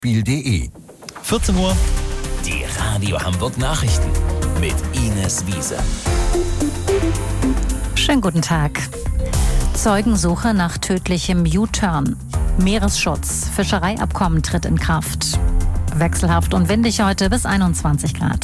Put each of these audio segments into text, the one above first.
Spiel.de 14 Uhr. Die Radio Hamburg Nachrichten mit Ines Wiese. Schönen guten Tag. Zeugensuche nach tödlichem U-Turn. Meeresschutz. Fischereiabkommen tritt in Kraft. Wechselhaft und windig heute bis 21 Grad.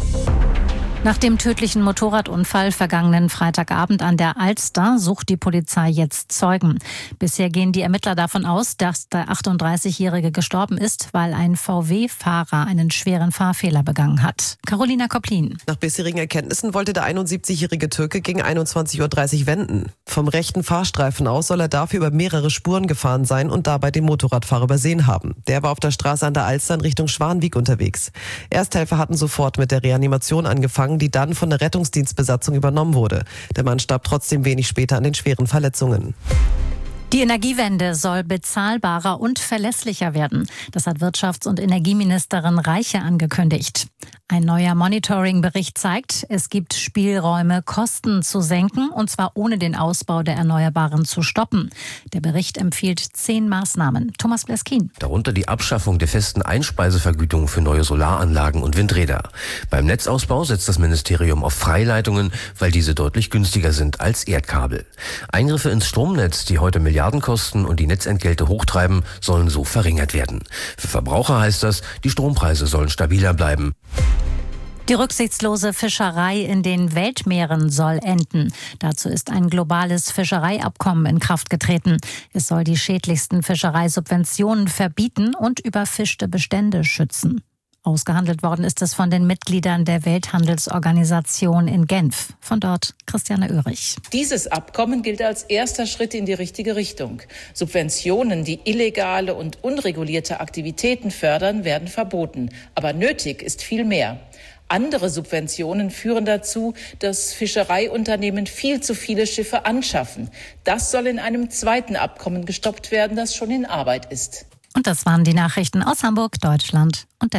Nach dem tödlichen Motorradunfall vergangenen Freitagabend an der Alster sucht die Polizei jetzt Zeugen. Bisher gehen die Ermittler davon aus, dass der 38-Jährige gestorben ist, weil ein VW-Fahrer einen schweren Fahrfehler begangen hat. Carolina Koplin. Nach bisherigen Erkenntnissen wollte der 71-jährige Türke gegen 21.30 Uhr wenden. Vom rechten Fahrstreifen aus soll er dafür über mehrere Spuren gefahren sein und dabei den Motorradfahrer übersehen haben. Der war auf der Straße an der Alster in Richtung Schwanwijk unterwegs. Ersthelfer hatten sofort mit der Reanimation angefangen, die dann von der Rettungsdienstbesatzung übernommen wurde. Der Mann starb trotzdem wenig später an den schweren Verletzungen. Die Energiewende soll bezahlbarer und verlässlicher werden. Das hat Wirtschafts- und Energieministerin Reiche angekündigt. Ein neuer Monitoring-Bericht zeigt, es gibt Spielräume, Kosten zu senken, und zwar ohne den Ausbau der Erneuerbaren zu stoppen. Der Bericht empfiehlt 10 Maßnahmen. Thomas Bleskin. Darunter die Abschaffung der festen Einspeisevergütung für neue Solaranlagen und Windräder. Beim Netzausbau setzt das Ministerium auf Freileitungen, weil diese deutlich günstiger sind als Erdkabel. Eingriffe ins Stromnetz, die heute Milliardenkosten und die Netzentgelte hochtreiben, sollen so verringert werden. Für Verbraucher heißt das, die Strompreise sollen stabiler bleiben. Die rücksichtslose Fischerei in den Weltmeeren soll enden. Dazu ist ein globales Fischereiabkommen in Kraft getreten. Es soll die schädlichsten Fischereisubventionen verbieten und überfischte Bestände schützen. Ausgehandelt worden ist es von den Mitgliedern der Welthandelsorganisation in Genf. Von dort Christiane Oehrig. Dieses Abkommen gilt als erster Schritt in die richtige Richtung. Subventionen, die illegale und unregulierte Aktivitäten fördern, werden verboten. Aber nötig ist viel mehr. Andere Subventionen führen dazu, dass Fischereiunternehmen viel zu viele Schiffe anschaffen. Das soll in einem zweiten Abkommen gestoppt werden, das schon in Arbeit ist. Und das waren die Nachrichten aus Hamburg, Deutschland und der